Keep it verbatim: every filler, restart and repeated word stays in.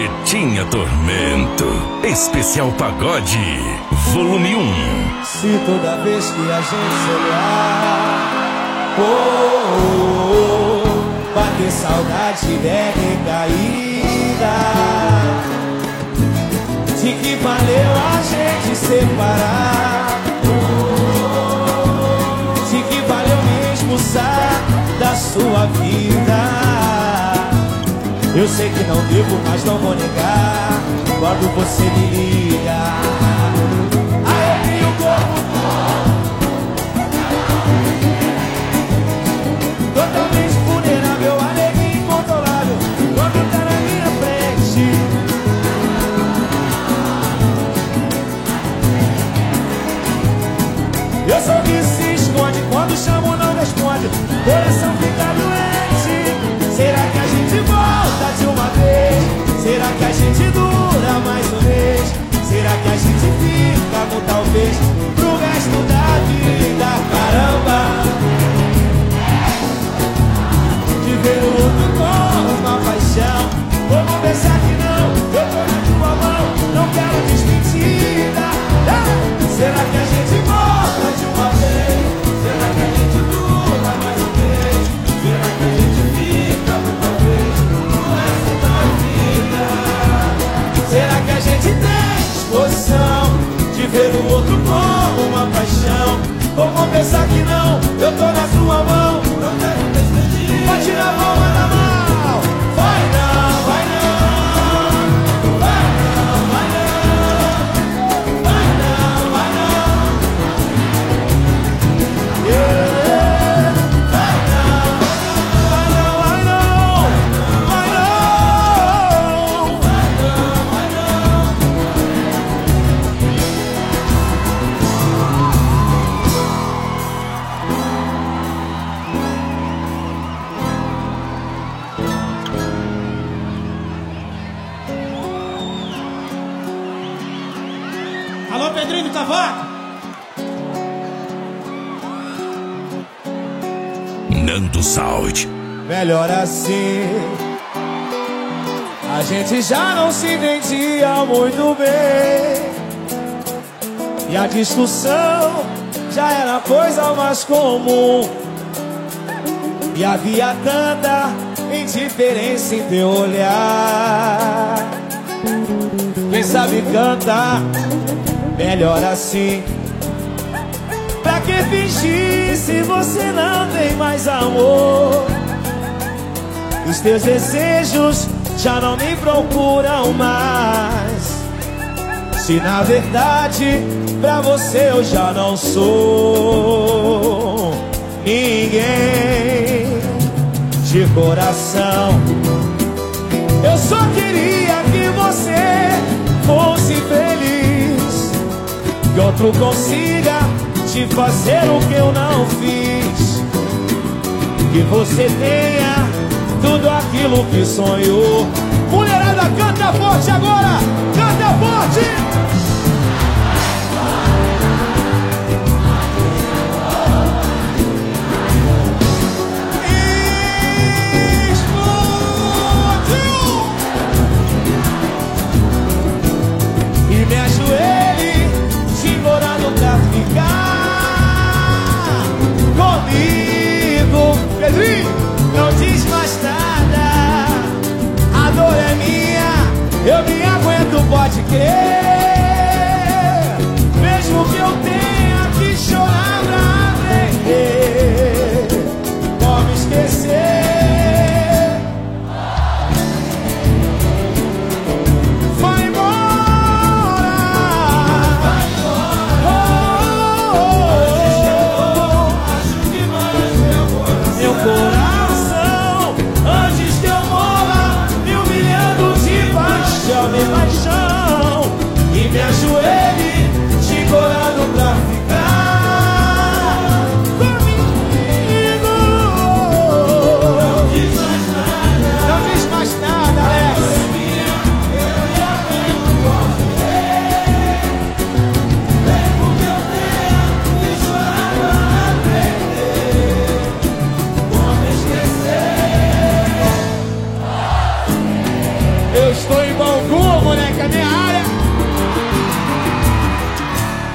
Pretinha Tormento, especial pagode, volume um. Se toda vez que a gente se olhar, oh, oh, oh, bater saudade der recaída, de que valeu a gente separar, de que valeu me expulsar da sua vida. Eu sei que não devo, mas não vou negar quando você me liga. Arrepio o corpo totalmente vulnerável, alegria incontrolável quando tá na minha frente. Eu sou que se esconde quando chamo não responde, coração fica doente. Será que a gente volta de uma vez? Será que a gente dura mais um mês? Será que a gente fica com talvez pro resto da vida? Caramba, de ver o outro com uma paixão, vamos pensar que não, eu tô na tua mão, não quero despedida. Ah, será que a gente volta de uma vez? Será que a gente dura mais um mês? Será que a gente fica com talvez pro resto da vida? Será que a gente tem disposição de ver o outro como uma paixão? Vamos pensar que não, eu tô na sua mão, não quero despedir. Bate na mão, anda mal. Vai não, vai não, vai não, vai não, vai não, vai não, yeah. Vai não, vai não, vai não, vai não, vai não, vai não. Alô, Pedrinho do Cavaco? Nando Saúde. Melhor assim, a gente já não se entendia muito bem, e a discussão já era coisa mais comum, e havia tanta indiferença em teu olhar. Quem sabe canta, melhor assim. Pra que fingir se você não tem mais amor? Os teus desejos já não me procuram mais, se na verdade pra você eu já não sou ninguém de coração. Eu só queria que você fosse feliz, que outro consiga te fazer o que eu não fiz, que você tenha tudo aquilo que sonhou. Mulherada, canta forte agora! Canta forte! E me ajoelhe, te implorando pra ficar comigo. Pedrinho, não diz mais nada, a dor é minha, eu me aguento, pode crer. Mesmo que eu tenha que chorar pra aprender como esquecer. Vai embora, vai embora. Oh, oh, oh. Acho que mais meu coração, meu coração, antes que eu morra, me humilhando de paixão, de paixão. E me ajoelhe, te implorando pra ficar comigo. Não diz mais nada, não diz mais nada, Alex. Eu estou embora.